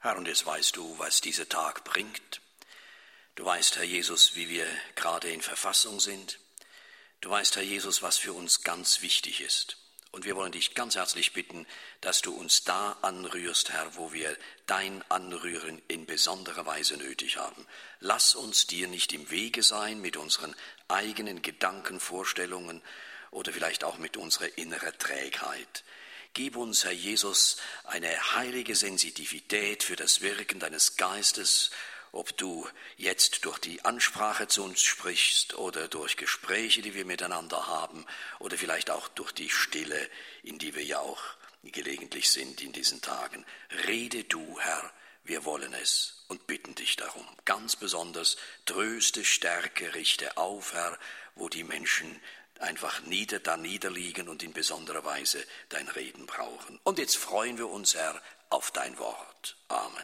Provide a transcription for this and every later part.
Herr, und jetzt weißt du, was dieser Tag bringt. Du weißt, Herr Jesus, wie wir gerade in Verfassung sind. Du weißt, Herr Jesus, was für uns ganz wichtig ist. Und wir wollen dich ganz herzlich bitten, dass du uns da anrührst, Herr, wo wir dein Anrühren in besonderer Weise nötig haben. Lass uns dir nicht im Wege sein mit unseren eigenen Gedanken, Vorstellungen oder vielleicht auch mit unserer inneren Trägheit. Gib uns, Herr Jesus, eine heilige Sensitivität für das Wirken deines Geistes, ob du jetzt durch die Ansprache zu uns sprichst oder durch Gespräche, die wir miteinander haben, oder vielleicht auch durch die Stille, in die wir ja auch gelegentlich sind in diesen Tagen. Rede du, Herr, wir wollen es und bitten dich darum. Ganz besonders tröste, stärke, richte auf, Herr, wo die Menschen einfach da niederliegen und in besonderer Weise dein Reden brauchen. Und jetzt freuen wir uns, Herr, auf dein Wort. Amen.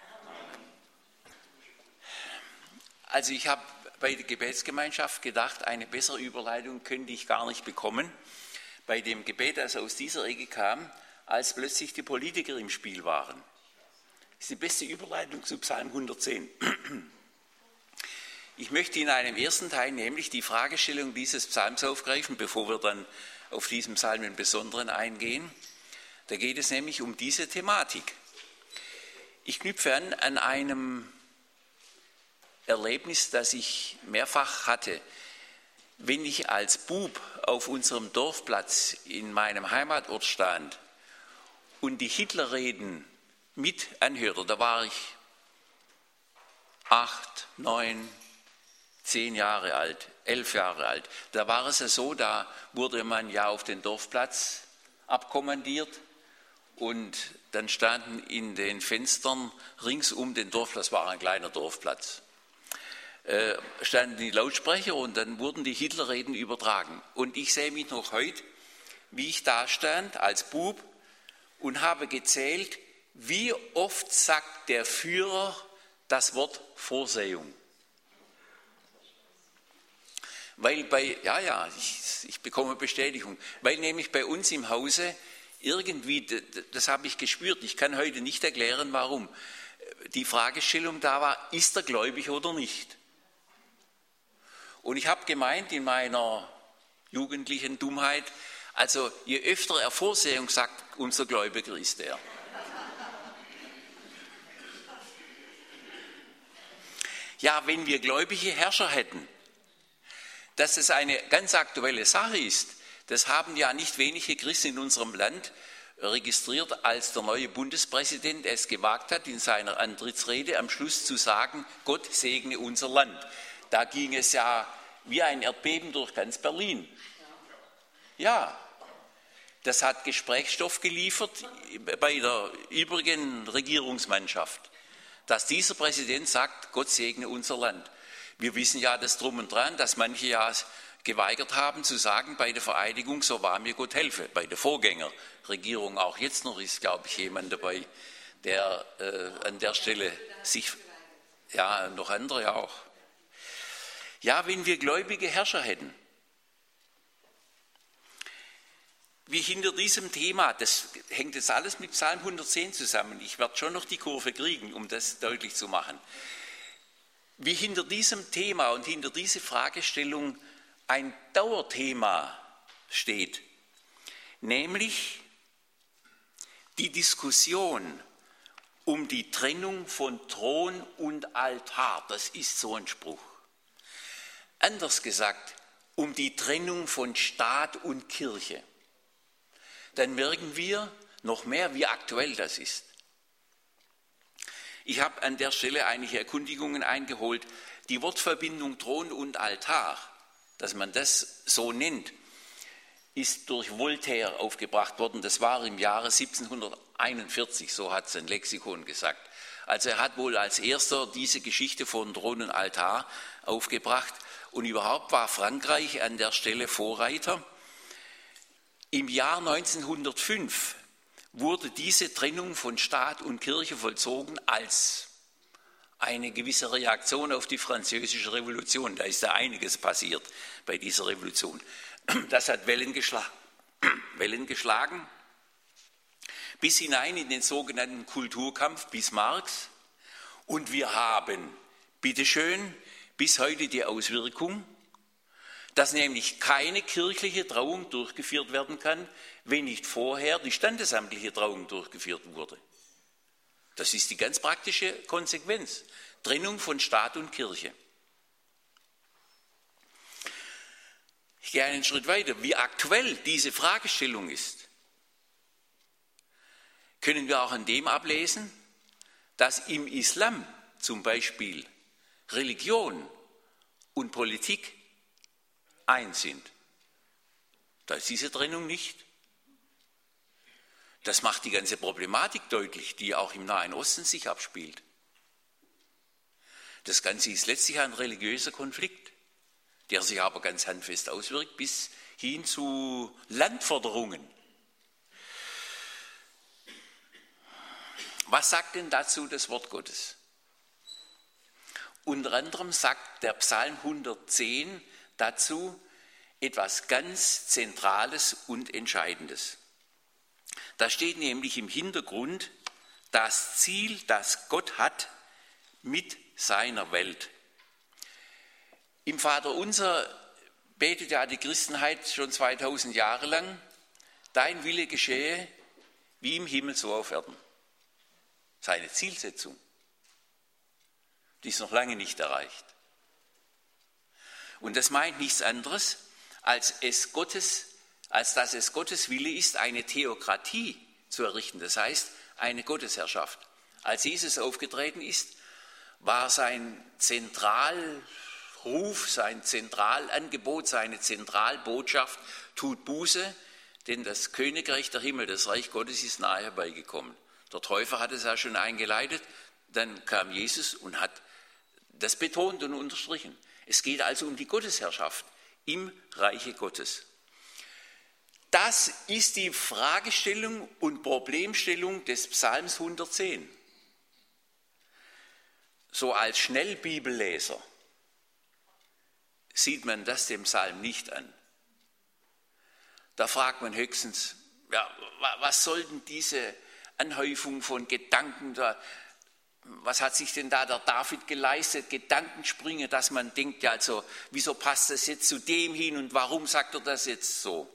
Also ich habe bei der Gebetsgemeinschaft gedacht, eine bessere Überleitung könnte ich gar nicht bekommen, bei dem Gebet, das aus dieser Ecke kam, als plötzlich die Politiker im Spiel waren. Das ist die beste Überleitung zu Psalm 110. Ich möchte in einem ersten Teil nämlich die Fragestellung dieses Psalms aufgreifen, bevor wir dann auf diesen Psalm im Besonderen eingehen. Da geht es nämlich um diese Thematik. Ich knüpfe an einem Erlebnis, das ich mehrfach hatte. Wenn ich als Bub auf unserem Dorfplatz in meinem Heimatort stand und die Hitlerreden mit anhörte, da war ich 8, 9, 10 Jahre alt, 11 Jahre alt. Da war es ja so, da wurde man ja auf den Dorfplatz abkommandiert und dann standen in den Fenstern rings um den Dorfplatz, war ein kleiner Dorfplatz, standen die Lautsprecher und dann wurden die Hitlerreden übertragen. Und ich sehe mich noch heute, wie ich da stand als Bub und habe gezählt, wie oft sagt der Führer das Wort Vorsehung. Weil ich bekomme Bestätigung, weil nämlich bei uns im Hause irgendwie, das habe ich gespürt, ich kann heute nicht erklären, warum, die Fragestellung da war, ist er gläubig oder nicht? Und ich habe gemeint in meiner jugendlichen Dummheit, also je öfter er Vorsehung sagt, umso gläubiger ist er. Ja, wenn wir gläubige Herrscher hätten, dass es eine ganz aktuelle Sache ist, das haben ja nicht wenige Christen in unserem Land registriert, als der neue Bundespräsident es gewagt hat, in seiner Antrittsrede am Schluss zu sagen, Gott segne unser Land. Da ging es ja wie ein Erdbeben durch ganz Berlin. Ja, das hat Gesprächsstoff geliefert bei der übrigen Regierungsmannschaft, dass dieser Präsident sagt, Gott segne unser Land. Wir wissen ja das Drum und Dran, dass manche ja geweigert haben zu sagen, bei der Vereidigung, so wahr mir Gott helfe. Bei der Vorgängerregierung auch jetzt noch ist, glaube ich, jemand dabei, der an der Stelle sich, ja, noch andere auch. Ja, wenn wir gläubige Herrscher hätten, wie hinter diesem Thema, das hängt jetzt alles mit Psalm 110 zusammen, ich werde schon noch die Kurve kriegen, um das deutlich zu machen, wie hinter diesem Thema und hinter dieser Fragestellung ein Dauerthema steht, nämlich die Diskussion um die Trennung von Thron und Altar, das ist so ein Spruch. Anders gesagt, um die Trennung von Staat und Kirche. Dann merken wir noch mehr, wie aktuell das ist. Ich habe an der Stelle einige Erkundigungen eingeholt. Die Wortverbindung Thron und Altar, dass man das so nennt, ist durch Voltaire aufgebracht worden. Das war im Jahre 1741, so hat sein Lexikon gesagt. Also er hat wohl als erster diese Geschichte von Thron und Altar aufgebracht. Und überhaupt war Frankreich an der Stelle Vorreiter. Im Jahr 1905 wurde diese Trennung von Staat und Kirche vollzogen als eine gewisse Reaktion auf die Französische Revolution. Da ist ja einiges passiert bei dieser Revolution. Das hat Wellen geschlagen, bis hinein in den sogenannten Kulturkampf Bismarcks. Und wir haben, bitteschön, bis heute die Auswirkung, dass nämlich keine kirchliche Trauung durchgeführt werden kann, wenn nicht vorher die standesamtliche Trauung durchgeführt wurde. Das ist die ganz praktische Konsequenz. Trennung von Staat und Kirche. Ich gehe einen Schritt weiter. Wie aktuell diese Fragestellung ist, können wir auch an dem ablesen, dass im Islam zum Beispiel Religion und Politik eins sind. Da ist diese Trennung nicht. Das macht die ganze Problematik deutlich, die auch im Nahen Osten sich abspielt. Das Ganze ist letztlich ein religiöser Konflikt, der sich aber ganz handfest auswirkt bis hin zu Landforderungen. Was sagt denn dazu das Wort Gottes? Unter anderem sagt der Psalm 110 dazu etwas ganz Zentrales und Entscheidendes. Da steht nämlich im Hintergrund das Ziel, das Gott hat mit seiner Welt. Im Vaterunser betet ja die Christenheit schon 2000 Jahre lang, dein Wille geschehe, wie im Himmel so auf Erden. Seine Zielsetzung, die ist noch lange nicht erreicht. Und das meint nichts anderes, als dass es Gottes Wille ist, eine Theokratie zu errichten, das heißt eine Gottesherrschaft. Als Jesus aufgetreten ist, war sein Zentralruf, sein Zentralangebot, seine Zentralbotschaft, tut Buße, denn das Königreich der Himmel, das Reich Gottes ist nahe herbeigekommen. Der Täufer hat es ja schon eingeleitet, dann kam Jesus und hat das betont und unterstrichen. Es geht also um die Gottesherrschaft im Reiche Gottes. Das ist die Fragestellung und Problemstellung des Psalms 110. So als Schnellbibelleser sieht man das dem Psalm nicht an. Da fragt man höchstens, ja, was soll denn diese Anhäufung von Gedanken da, was hat sich denn da der David geleistet, Gedankensprünge, dass man denkt, ja also, wieso passt das jetzt zu dem hin und warum sagt er das jetzt so?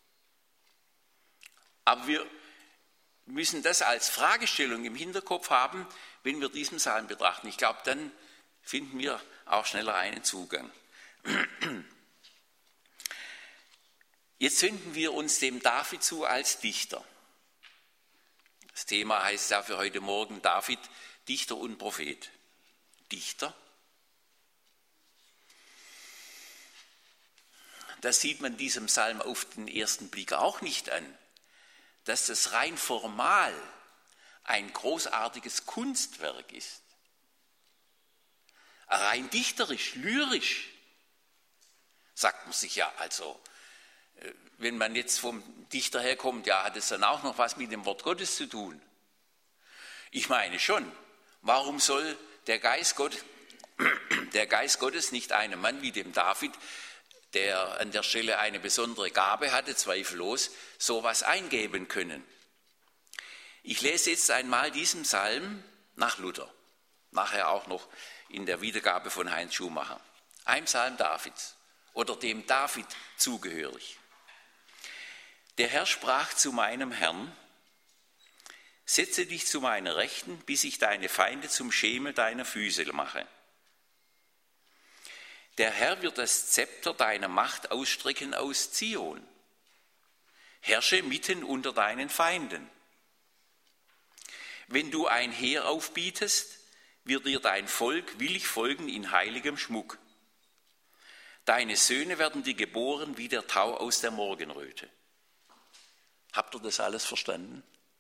Aber wir müssen das als Fragestellung im Hinterkopf haben, wenn wir diesen Psalm betrachten. Ich glaube, dann finden wir auch schneller einen Zugang. Jetzt wenden wir uns dem David zu als Dichter. Das Thema heißt ja für heute Morgen David, Dichter und Prophet. Dichter? Das sieht man diesem Psalm auf den ersten Blick auch nicht an, dass das rein formal ein großartiges Kunstwerk ist. Rein dichterisch, lyrisch, sagt man sich ja, also wenn man jetzt vom Dichter herkommt, ja, hat es dann auch noch was mit dem Wort Gottes zu tun? Ich meine schon, warum soll der Geist Gottes nicht einem Mann wie dem David, der an der Stelle eine besondere Gabe hatte, zweifellos, sowas eingeben können? Ich lese jetzt einmal diesen Psalm nach Luther, nachher auch noch in der Wiedergabe von Heinz Schumacher. Ein Psalm Davids oder dem David zugehörig. Der Herr sprach zu meinem Herrn, setze dich zu meiner Rechten, bis ich deine Feinde zum Schemel deiner Füße mache. Der Herr wird das Zepter deiner Macht ausstrecken aus Zion. Herrsche mitten unter deinen Feinden. Wenn du ein Heer aufbietest, wird dir dein Volk willig folgen in heiligem Schmuck. Deine Söhne werden dir geboren wie der Tau aus der Morgenröte. Habt ihr das alles verstanden?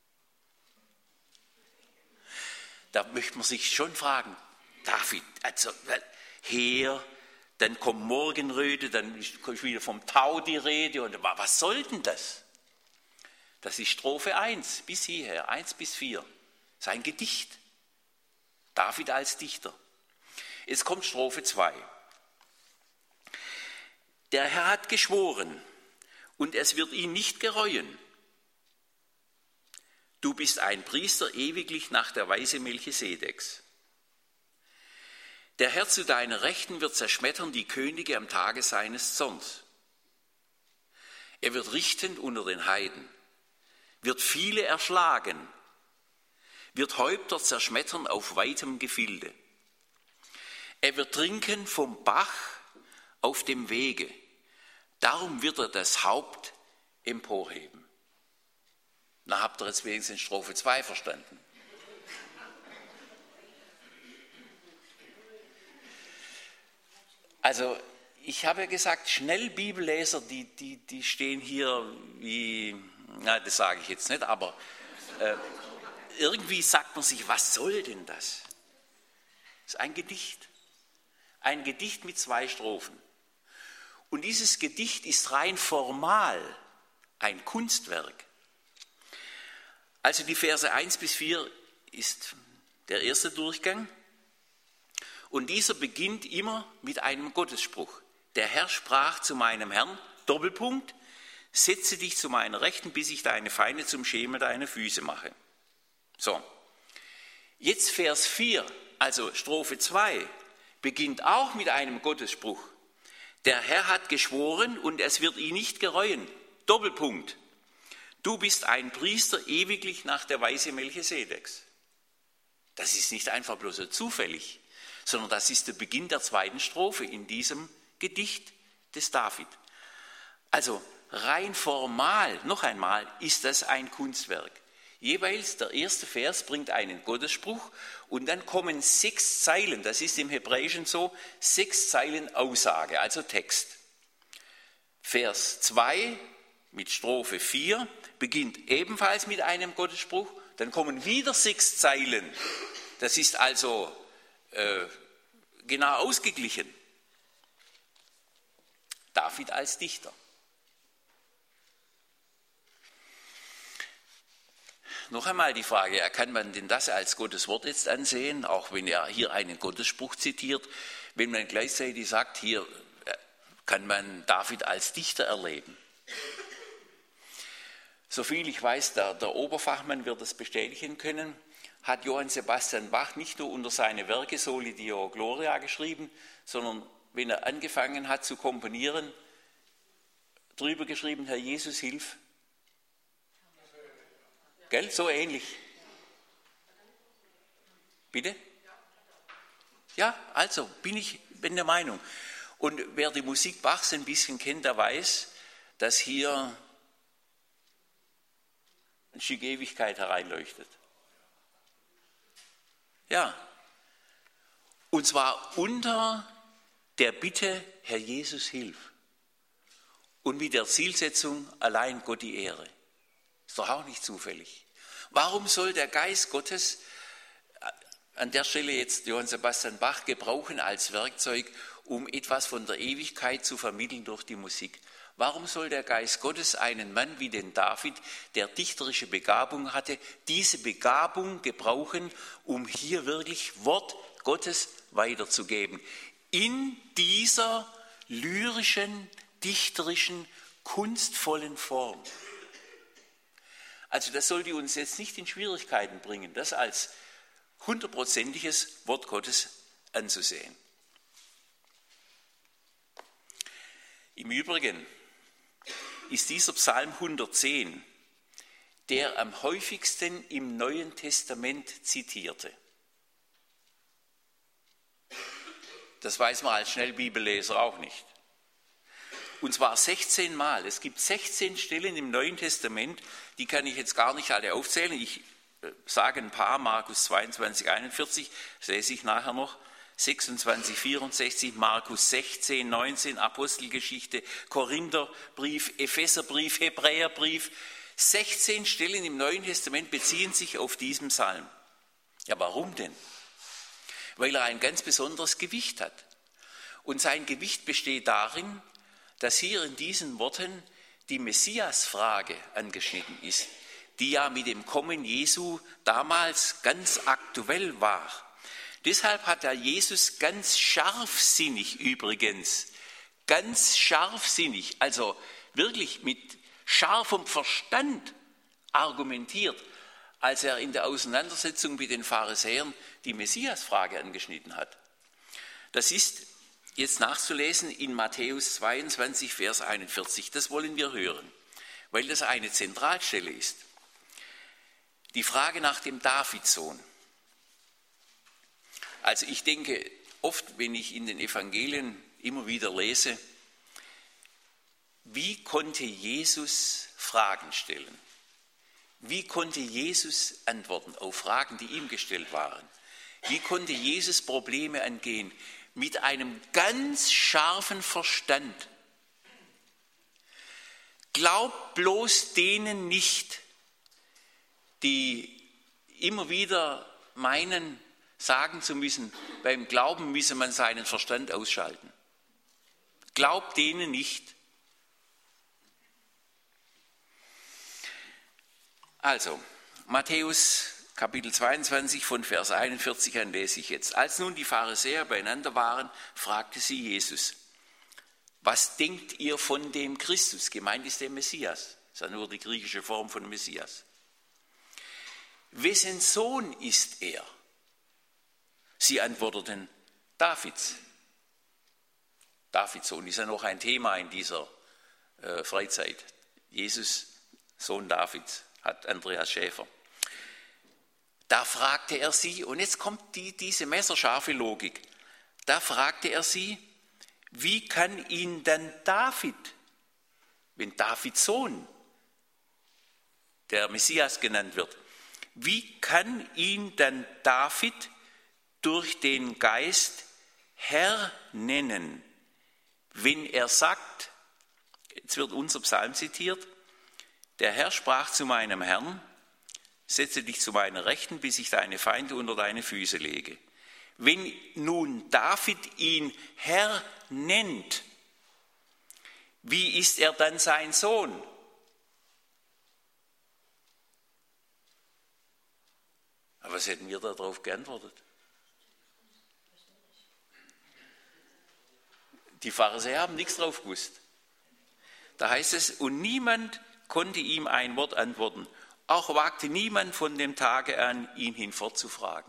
Da möchte man sich schon fragen, David, also Heer, dann kommt Morgenröte, dann kommt wieder vom Tau die Rede. Und was soll denn das? Das ist Strophe 1 bis hierher, 1 bis 4. Sein Gedicht. David als Dichter. Jetzt kommt Strophe 2. Der Herr hat geschworen und es wird ihn nicht gereuen. du bist ein Priester ewiglich nach der Weise Melchisedeks. Der Herr zu deiner Rechten wird zerschmettern die Könige am Tage seines Zorns. Er wird richten unter den Heiden, wird viele erschlagen, wird Häupter zerschmettern auf weitem Gefilde. Er wird trinken vom Bach auf dem Wege, darum wird er das Haupt emporheben. Na, habt ihr jetzt wenigstens Strophe 2 verstanden? Also, ich habe ja gesagt, schnell Bibelleser, die stehen hier wie, na, das sage ich jetzt nicht, aber irgendwie sagt man sich, was soll denn das? Das ist ein Gedicht mit 2 Strophen. Und dieses Gedicht ist rein formal ein Kunstwerk. Also die Verse 1 bis 4 ist der erste Durchgang. Und dieser beginnt immer mit einem Gottesspruch. Der Herr sprach zu meinem Herrn, Doppelpunkt, setze dich zu meiner Rechten, bis ich deine Feinde zum Schemel deiner Füße mache. So, jetzt Vers 4, also Strophe 2, beginnt auch mit einem Gottesspruch. Der Herr hat geschworen und es wird ihn nicht gereuen. Doppelpunkt. Du bist ein Priester ewiglich nach der Weise Melchisedeks. Das ist nicht einfach bloß so zufällig, sondern das ist der Beginn der 2. Strophe in diesem Gedicht des David. Also rein formal, noch einmal, ist das ein Kunstwerk. Jeweils der erste Vers bringt einen Gottesspruch und dann kommen 6 Zeilen, das ist im Hebräischen so, 6 Zeilen Aussage, also Text. Vers 2 mit Strophe 4 beginnt ebenfalls mit einem Gottesspruch, dann kommen wieder 6 Zeilen, das ist also genau ausgeglichen. David als Dichter. Noch einmal die Frage, kann man denn das als Gottes Wort jetzt ansehen, auch wenn er hier einen Gottesspruch zitiert, wenn man gleichzeitig sagt, hier kann man David als Dichter erleben. Soviel ich weiß, der Oberfachmann wird das bestätigen können, hat Johann Sebastian Bach nicht nur unter seine Werke Soli Deo Gloria geschrieben, sondern wenn er angefangen hat zu komponieren, drüber geschrieben, Herr Jesus, hilf. Gell? So ähnlich. Bitte? Ja, also bin der Meinung. Und wer die Musik Bachs ein bisschen kennt, der weiß, dass hier ein Stück Ewigkeit hereinleuchtet. Ja. Und zwar unter der Bitte, Herr Jesus, hilf. Und mit der Zielsetzung, allein Gott die Ehre. Ist doch auch nicht zufällig. Warum soll der Geist Gottes an der Stelle jetzt Johann Sebastian Bach gebrauchen als Werkzeug, um etwas von der Ewigkeit zu vermitteln durch die Musik? Warum soll der Geist Gottes einen Mann wie den David, der dichterische Begabung hatte, diese Begabung gebrauchen, um hier wirklich Wort Gottes weiterzugeben? In dieser lyrischen, dichterischen, kunstvollen Form. Also das sollte uns jetzt nicht in Schwierigkeiten bringen, das als 100%iges Wort Gottes anzusehen. Im Übrigen ist dieser Psalm 110 der am häufigsten im Neuen Testament zitierte. Das weiß man als Schnellbibelleser auch nicht. Und zwar 16 Mal. Es gibt 16 Stellen im Neuen Testament, die kann ich jetzt gar nicht alle aufzählen. Ich sage ein paar, Markus 22, 41, das lese ich nachher noch, 26, 64, Markus 16, 19, Apostelgeschichte, Korintherbrief, Epheserbrief, Hebräerbrief. 16 Stellen im Neuen Testament beziehen sich auf diesen Psalm. Ja, warum denn? Weil er ein ganz besonderes Gewicht hat. Und sein Gewicht besteht darin, dass hier in diesen Worten die Messias-Frage angeschnitten ist, die ja mit dem Kommen Jesu damals ganz aktuell war. Deshalb hat der Jesus ganz scharfsinnig übrigens, ganz scharfsinnig, also wirklich mit scharfem Verstand argumentiert, als er in der Auseinandersetzung mit den Pharisäern die Messiasfrage angeschnitten hat. Das ist jetzt nachzulesen in Matthäus 22, Vers 41. Das wollen wir hören, weil das eine Zentralstelle ist. Die Frage nach dem Davidsohn. Also ich denke, oft, wenn ich in den Evangelien immer wieder lese, wie konnte Jesus Fragen stellen? Wie konnte Jesus antworten auf Fragen, die ihm gestellt waren? Wie konnte Jesus Probleme angehen? Mit einem ganz scharfen Verstand. Glaubt bloß denen nicht, die immer wieder meinen, sagen zu müssen, beim Glauben müsse man seinen Verstand ausschalten. Glaubt denen nicht. Also, Matthäus Kapitel 22 von Vers 41 an lese ich jetzt. Als nun die Pharisäer beieinander waren, fragte sie Jesus, was denkt ihr von dem Christus? Gemeint ist der Messias. Das ist ja nur die griechische Form von Messias. Wessen Sohn ist er? Sie antworteten, Davids. Davids Sohn ist ja noch ein Thema in dieser Freizeit. Jesus, Sohn Davids, hat Andreas Schäfer. Da fragte er sie, und jetzt kommt diese messerscharfe Logik, da fragte er sie, wie kann ihn dann David, wenn Davids Sohn, der Messias genannt wird, wie kann ihn dann David durch den Geist Herr nennen, wenn er sagt, jetzt wird unser Psalm zitiert, der Herr sprach zu meinem Herrn, setze dich zu meiner Rechten, bis ich deine Feinde unter deine Füße lege. Wenn nun David ihn Herr nennt, wie ist er dann sein Sohn? Aber was hätten wir darauf geantwortet? Die Pharisäer haben nichts drauf gewusst. Da heißt es, und niemand konnte ihm ein Wort antworten. Auch wagte niemand von dem Tage an, ihn hinfortzufragen.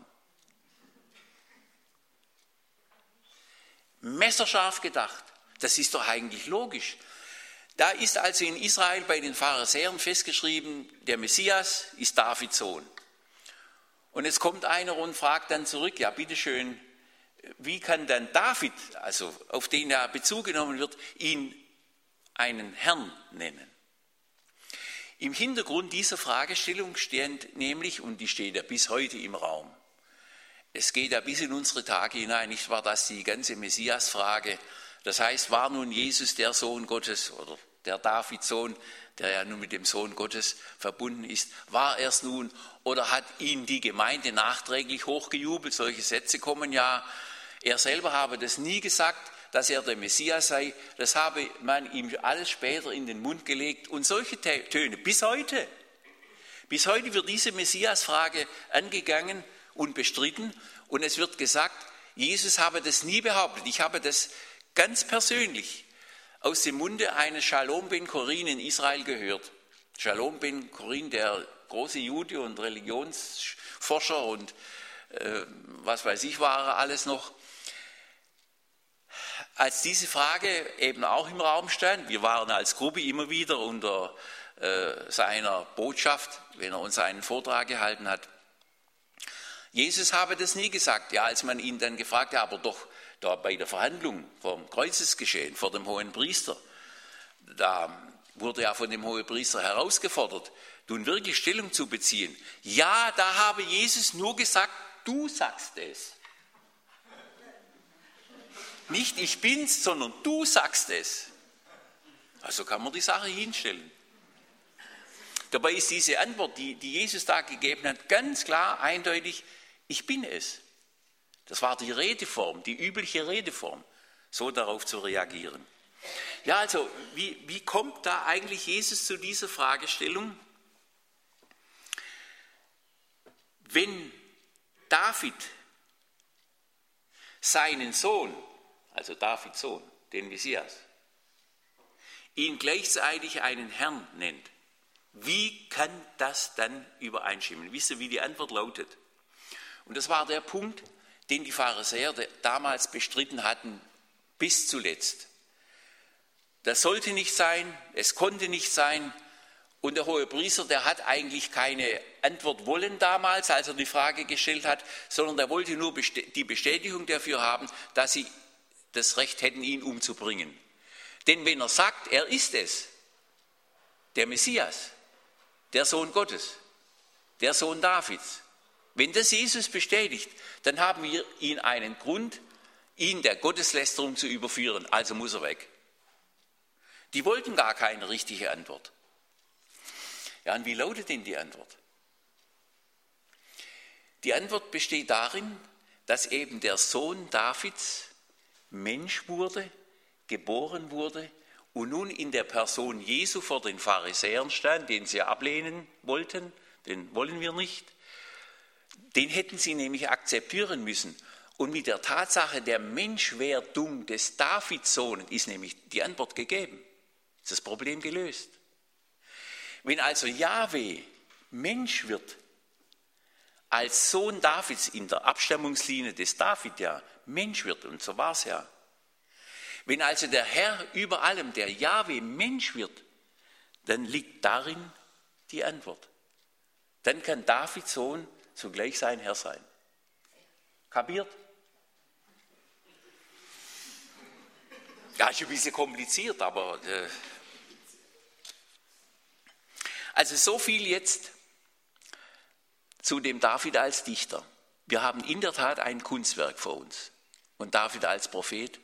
Messerscharf gedacht. Das ist doch eigentlich logisch. Da ist also in Israel bei den Pharisäern festgeschrieben, der Messias ist Davids Sohn. Und jetzt kommt einer und fragt dann zurück, ja bitteschön, wie kann dann David, also auf den ja Bezug genommen wird, ihn einen Herrn nennen? Im Hintergrund dieser Fragestellung steht nämlich, und die steht ja bis heute im Raum, es geht ja bis in unsere Tage hinein, nicht wahr, dass die ganze Messias-Frage, das heißt, war nun Jesus der Sohn Gottes oder der Davids Sohn, der ja nun mit dem Sohn Gottes verbunden ist, war er es nun oder hat ihn die Gemeinde nachträglich hochgejubelt? Solche Sätze kommen ja, er selber habe das nie gesagt, dass er der Messias sei, das habe man ihm alles später in den Mund gelegt und solche Töne bis heute wird diese Messias-Frage angegangen und bestritten und es wird gesagt, Jesus habe das nie behauptet, ich habe das ganz persönlich aus dem Munde eines Shalom ben Chorin in Israel gehört. Shalom ben Chorin, der große Jude und Religionsforscher und was weiß ich war er alles noch. Als diese Frage eben auch im Raum stand, wir waren als Gruppe immer wieder unter seiner Botschaft, wenn er uns einen Vortrag gehalten hat. Jesus habe das nie gesagt. Ja, als man ihn dann gefragt hat, aber doch da bei der Verhandlung vom Kreuzesgeschehen vor dem Hohenpriester, da wurde ja von dem Hohenpriester herausgefordert, nun wirklich Stellung zu beziehen. Ja, da habe Jesus nur gesagt, du sagst es. Nicht ich bin's, sondern du sagst es. Also kann man die Sache hinstellen. Dabei ist diese Antwort, die Jesus da gegeben hat, ganz klar, eindeutig, ich bin es. Das war die Redeform, die übliche Redeform, so darauf zu reagieren. Ja, also, wie kommt da eigentlich Jesus zu dieser Fragestellung? Wenn David seinen Sohn, also Davids Sohn, den Messias, ihn gleichzeitig einen Herrn nennt, Wie kann das dann übereinstimmen? Wisst ihr, wie die Antwort lautet? Und das war der Punkt, den die Pharisäer damals bestritten hatten, bis zuletzt. Das sollte nicht sein, es konnte nicht sein. Und der Hohepriester, der hat eigentlich keine Antwort wollen damals, als er die Frage gestellt hat, sondern der wollte nur die Bestätigung dafür haben, dass sie das Recht hätten, ihn umzubringen. Denn wenn er sagt, er ist es, der Messias, der Sohn Gottes, der Sohn Davids, wenn das Jesus bestätigt, dann haben wir ihn einen Grund, ihn der Gotteslästerung zu überführen, also muss er weg. Die wollten gar keine richtige Antwort. Ja, und wie lautet denn die Antwort? Die Antwort besteht darin, dass eben der Sohn Davids Mensch wurde, geboren wurde und nun in der Person Jesu vor den Pharisäern stand, den sie ablehnen wollten, den wollen wir nicht. Den hätten sie nämlich akzeptieren müssen. Und mit der Tatsache der Menschwerdung des Davidssohnes ist nämlich die Antwort gegeben. Ist das Problem gelöst. Wenn also Jahwe Mensch wird, als Sohn Davids in der Abstammungslinie des David ja Mensch wird, und so war es ja. Wenn also der Herr über allem, der Jahwe Mensch wird, dann liegt darin die Antwort. Dann kann Davids Sohn zugleich sein Herr sein. Kapiert? Ja, ist ein bisschen kompliziert, aber also so viel jetzt zu dem David als Dichter. Wir haben in der Tat ein Kunstwerk vor uns. Und David als Prophet.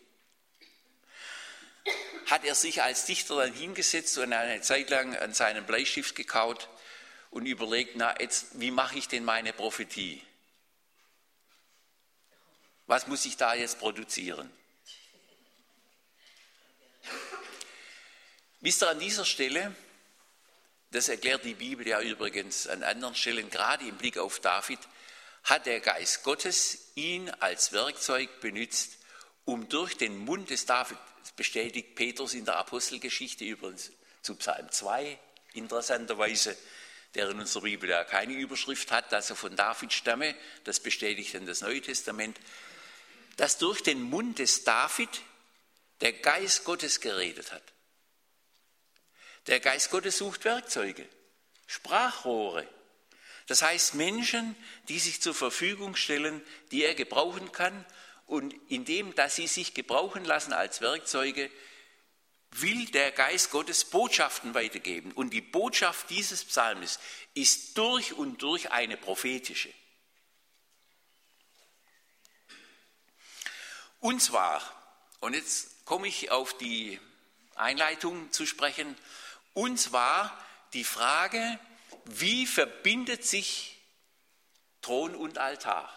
Hat er sich als Dichter dann hingesetzt und eine Zeit lang an seinem Bleistift gekaut und überlegt, na jetzt, wie mache ich denn meine Prophetie? Was muss ich da jetzt produzieren? Wisst ihr, an dieser Stelle, das erklärt die Bibel ja übrigens an anderen Stellen, gerade im Blick auf David, hat der Geist Gottes ihn als Werkzeug benutzt, um durch den Mund des David, das bestätigt Petrus in der Apostelgeschichte übrigens zu Psalm 2, interessanterweise, der in unserer Bibel ja keine Überschrift hat, dass er von David stamme, das bestätigt dann das Neue Testament, dass durch den Mund des David der Geist Gottes geredet hat. Der Geist Gottes sucht Werkzeuge, Sprachrohre. Das heißt Menschen, die sich zur Verfügung stellen, die er gebrauchen kann. Und indem, dass sie sich gebrauchen lassen als Werkzeuge, will der Geist Gottes Botschaften weitergeben. Und die Botschaft dieses Psalmes ist durch und durch eine prophetische. Und zwar, und jetzt komme ich auf die Einleitung zu sprechen, und zwar die Frage, wie verbindet sich Thron und Altar?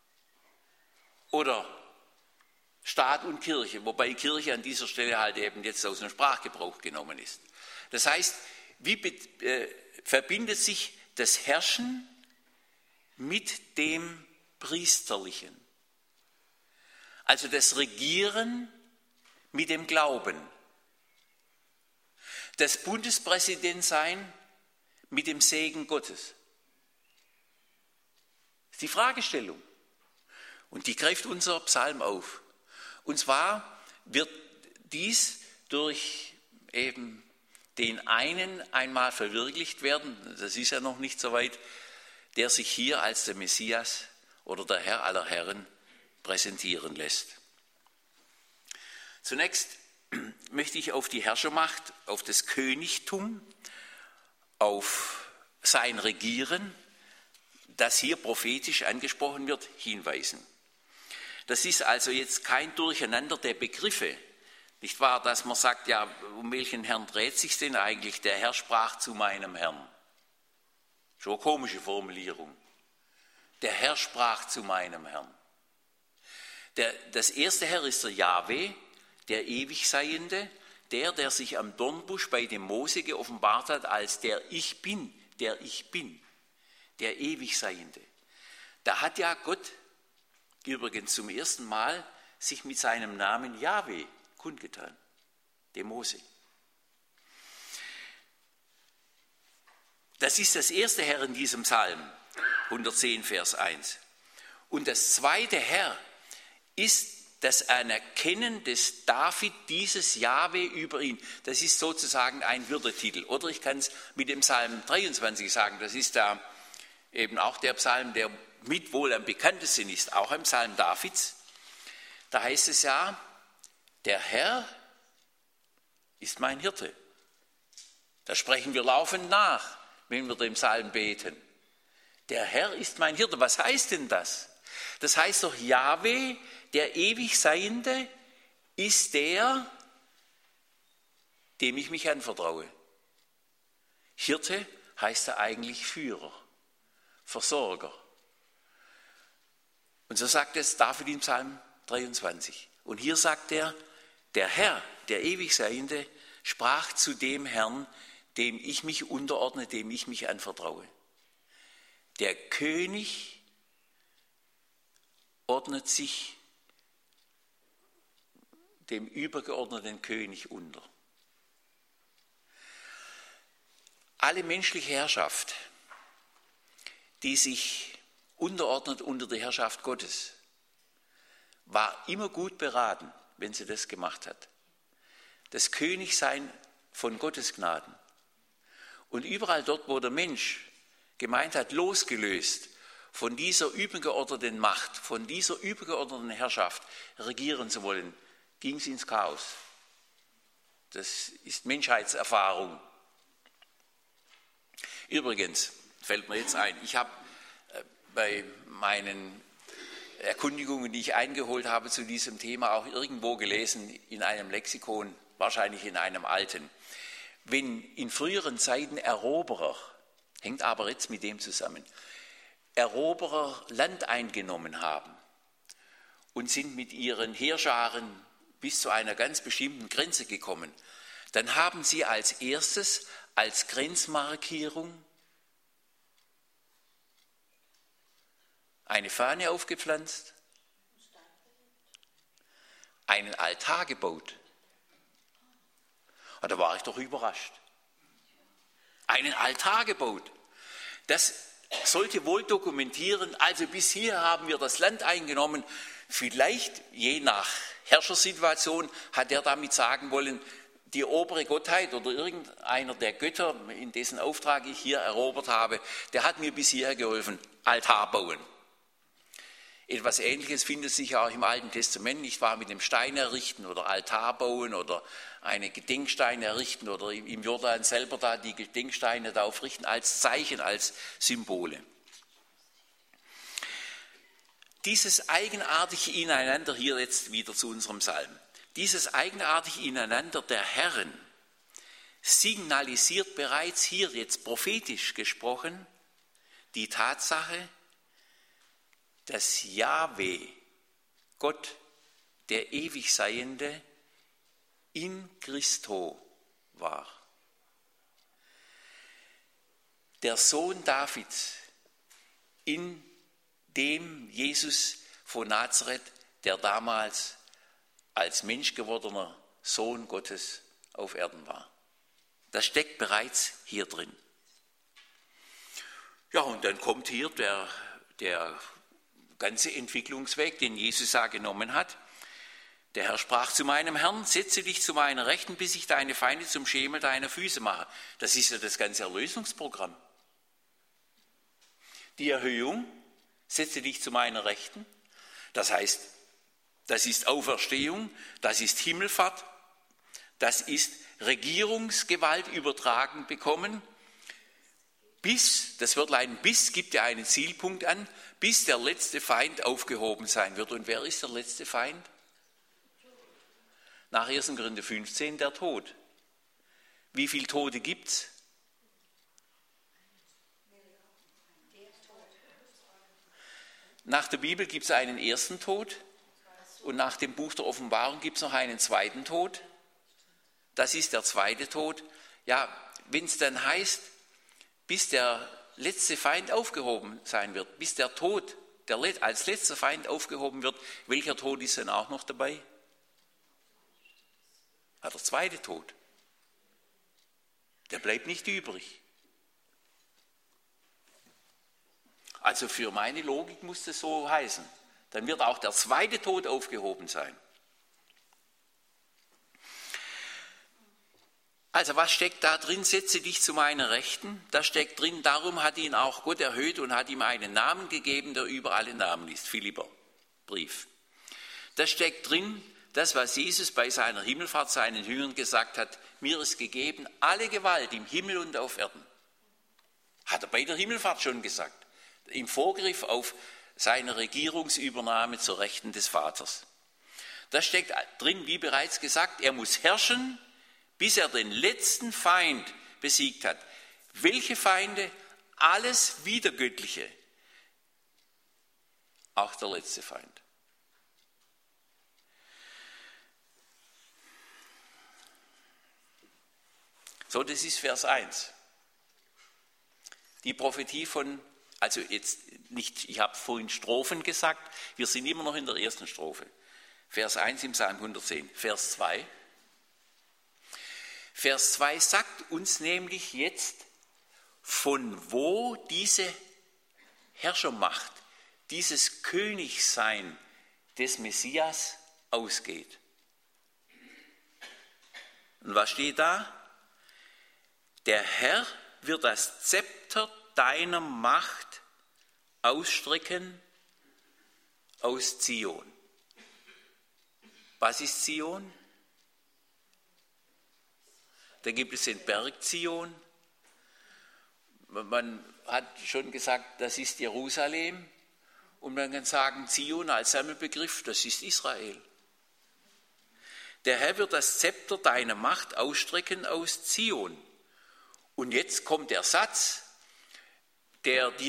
Oder Staat und Kirche, wobei Kirche an dieser Stelle halt eben jetzt aus dem Sprachgebrauch genommen ist. Das heißt, wie verbindet sich das Herrschen mit dem Priesterlichen? Also das Regieren mit dem Glauben. Das Bundespräsidentsein mit dem Segen Gottes. Das ist die Fragestellung. Und die greift unser Psalm auf. Und zwar wird dies durch eben den einen einmal verwirklicht werden, das ist ja noch nicht so weit, der sich hier als der Messias oder der Herr aller Herren präsentieren lässt. Zunächst möchte ich auf die Herrschermacht, auf das Königtum, auf sein Regieren, das hier prophetisch angesprochen wird, hinweisen. Das ist also jetzt kein Durcheinander der Begriffe, nicht wahr, dass man sagt, ja, um welchen Herrn dreht sich denn eigentlich? Der Herr sprach zu meinem Herrn. Schon eine komische Formulierung. Der Herr sprach zu meinem Herrn. Das erste Herr ist der Jahwe, der Ewigseiende, der sich am Dornbusch bei dem Mose geoffenbart hat als der Ewig Seiende. Da hat ja Gott übrigens zum ersten Mal sich mit seinem Namen Jahwe kundgetan, dem Mose. Das ist das erste Herr in diesem Psalm, 110, Vers 1. Und das zweite Herr ist das Anerkennen des David, dieses Jahwe über ihn. Das ist sozusagen ein Würdetitel. Oder ich kann es mit dem Psalm 23 sagen, das ist da eben auch der Psalm, der mit wohl am bekanntesten ist, auch ein Psalm Davids. Da heißt es ja, der Herr ist mein Hirte. Da sprechen wir laufend nach, wenn wir den Psalm beten. Der Herr ist mein Hirte. Was heißt denn das? Das heißt doch, Jahwe, der ewig Seiende, ist der, dem ich mich anvertraue. Hirte heißt ja eigentlich Führer, Versorger. Und so sagt es David im Psalm 23. Und hier sagt er, der Herr, der ewig Seiende, sprach zu dem Herrn, dem ich mich unterordne, dem ich mich anvertraue. Der König ordnet sich dem übergeordneten König unter. Alle menschliche Herrschaft, die sich unterordnet unter der Herrschaft Gottes, war immer gut beraten, wenn sie das gemacht hat. Das Königsein von Gottes Gnaden. Und überall dort, wo der Mensch gemeint hat, losgelöst von dieser übergeordneten Macht, von dieser übergeordneten Herrschaft regieren zu wollen, ging es ins Chaos. Das ist Menschheitserfahrung. Übrigens, fällt mir jetzt ein, ich habe bei meinen Erkundigungen, die ich eingeholt habe zu diesem Thema, auch irgendwo gelesen in einem Lexikon, wahrscheinlich in einem alten. Wenn in früheren Zeiten Eroberer, hängt aber jetzt mit dem zusammen, Eroberer Land eingenommen haben und sind mit ihren Heerscharen bis zu einer ganz bestimmten Grenze gekommen, dann haben sie als erstes als Grenzmarkierung eine Fahne aufgepflanzt, einen Altar gebaut. Und da war ich doch überrascht. Einen Altar gebaut. Das sollte wohl dokumentieren, also bis hier haben wir das Land eingenommen. Vielleicht, je nach Herrschersituation, hat er damit sagen wollen, die obere Gottheit oder irgendeiner der Götter, in dessen Auftrag ich hier erobert habe, der hat mir bis hierher geholfen, Altar bauen. Etwas Ähnliches findet sich auch im Alten Testament, nicht wahr, mit dem Stein errichten oder Altar bauen oder eine Gedenkstein errichten oder im Jordan selber da die Gedenksteine da aufrichten als Zeichen, als Symbole. Dieses eigenartige Ineinander, hier jetzt wieder zu unserem Psalm, dieses eigenartige Ineinander der Herren signalisiert bereits hier jetzt prophetisch gesprochen die Tatsache, dass Jahwe, Gott, der ewig Seiende, in Christo war. Der Sohn Davids, in dem Jesus von Nazareth, der damals als Mensch gewordener Sohn Gottes auf Erden war. Das steckt bereits hier drin. Ja, und dann kommt hier der ganze Entwicklungsweg, den Jesus ja genommen hat. Der Herr sprach zu meinem Herrn, setze dich zu meiner Rechten, bis ich deine Feinde zum Schemel deiner Füße mache. Das ist ja das ganze Erlösungsprogramm. Die Erhöhung, setze dich zu meiner Rechten. Das heißt, das ist Auferstehung, das ist Himmelfahrt, das ist Regierungsgewalt übertragen bekommen, bis, das Wörtlein bis gibt ja einen Zielpunkt an, bis der letzte Feind aufgehoben sein wird. Und wer ist der letzte Feind? Nach 1. Korinther 15 der Tod. Wie viele Tote gibt es? Nach der Bibel gibt es einen ersten Tod und nach dem Buch der Offenbarung gibt es noch einen zweiten Tod. Das ist der zweite Tod. Ja, wenn es dann heißt, bis der letzte Feind aufgehoben sein wird, bis der Tod als letzter Feind aufgehoben wird, welcher Tod ist denn auch noch dabei? Der zweite Tod. Der bleibt nicht übrig. Also für meine Logik muss das so heißen. Dann wird auch der zweite Tod aufgehoben sein. Also was steckt da drin? Setze dich zu meiner Rechten. Da steckt drin, darum hat ihn auch Gott erhöht und hat ihm einen Namen gegeben, der über alle Namen ist. Philipper Brief. Da steckt drin, das, was Jesus bei seiner Himmelfahrt seinen Jüngern gesagt hat, mir ist gegeben alle Gewalt im Himmel und auf Erden. Hat er bei der Himmelfahrt schon gesagt, im Vorgriff auf seine Regierungsübernahme zur Rechten des Vaters. Da steckt drin, wie bereits gesagt, er muss herrschen, bis er den letzten Feind besiegt hat. Welche Feinde? Alles Widergöttliche. Auch der letzte Feind. So, das ist Vers 1. Die Prophetie von, also jetzt nicht, ich habe vorhin Strophen gesagt, wir sind immer noch in der ersten Strophe. Vers 1 im Psalm 110. Vers 2. Vers 2 sagt uns nämlich jetzt, von wo diese Herrschermacht, dieses Königsein des Messias ausgeht. Und was steht da? Der Herr wird das Zepter deiner Macht ausstrecken aus Zion. Was ist Zion? Da gibt es den Berg Zion. Man hat schon gesagt, das ist Jerusalem. Und man kann sagen, Zion als Sammelbegriff, das ist Israel. Der Herr wird das Zepter deiner Macht ausstrecken aus Zion. Und jetzt kommt der Satz, der die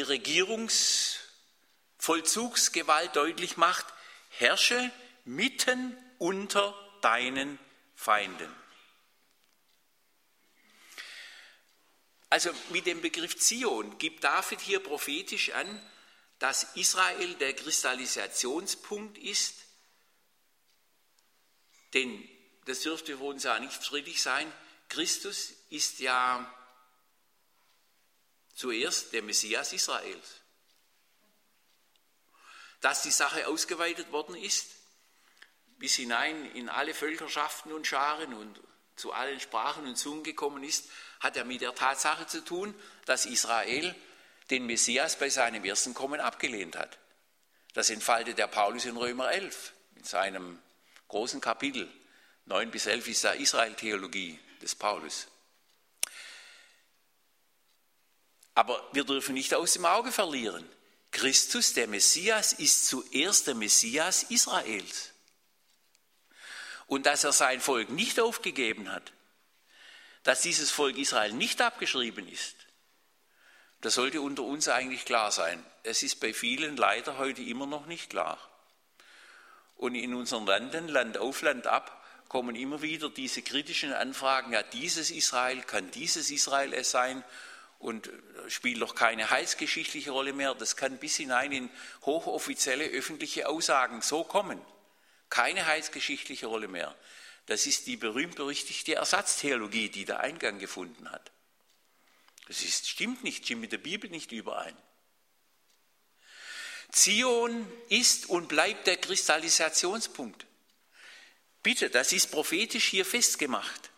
Regierungsvollzugsgewalt deutlich macht, herrsche mitten unter deinen Feinden. Also mit dem Begriff Zion gibt David hier prophetisch an, dass Israel der Kristallisationspunkt ist, denn das dürfte für uns ja nicht strittig sein, Christus ist ja zuerst der Messias Israels. Dass die Sache ausgeweitet worden ist, bis hinein in alle Völkerschaften und Scharen und zu allen Sprachen und Zungen gekommen ist, hat ja mit der Tatsache zu tun, dass Israel den Messias bei seinem ersten Kommen abgelehnt hat. Das entfaltet der Paulus in Römer 11, in seinem großen Kapitel. 9 bis 11 ist da Israel-Theologie des Paulus. Aber wir dürfen nicht aus dem Auge verlieren. Christus, der Messias, ist zuerst der Messias Israels. Und dass er sein Volk nicht aufgegeben hat, dass dieses Volk Israel nicht abgeschrieben ist, das sollte unter uns eigentlich klar sein. Es ist bei vielen leider heute immer noch nicht klar. Und in unseren Landen, Land auf, Land ab, kommen immer wieder diese kritischen Anfragen, ja, dieses Israel, kann dieses Israel es sein? Und spielt doch keine heilsgeschichtliche Rolle mehr. Das kann bis hinein in hochoffizielle öffentliche Aussagen so kommen. Keine heilsgeschichtliche Rolle mehr. Das ist die berühmt-berüchtigte Ersatztheologie, die da Eingang gefunden hat. Das stimmt mit der Bibel nicht überein. Zion ist und bleibt der Kristallisationspunkt. Bitte, das ist prophetisch hier festgemacht.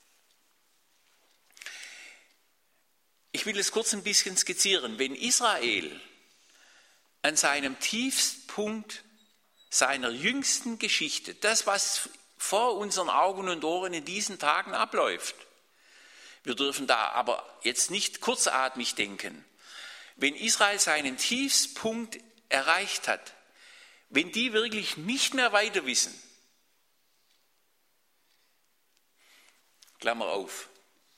Ich will es kurz ein bisschen skizzieren. Wenn Israel an seinem Tiefstpunkt seiner jüngsten Geschichte, das, was vor unseren Augen und Ohren in diesen Tagen abläuft, wir dürfen da aber jetzt nicht kurzatmig denken, wenn Israel seinen Tiefstpunkt erreicht hat, wenn die wirklich nicht mehr weiter wissen, Klammer auf,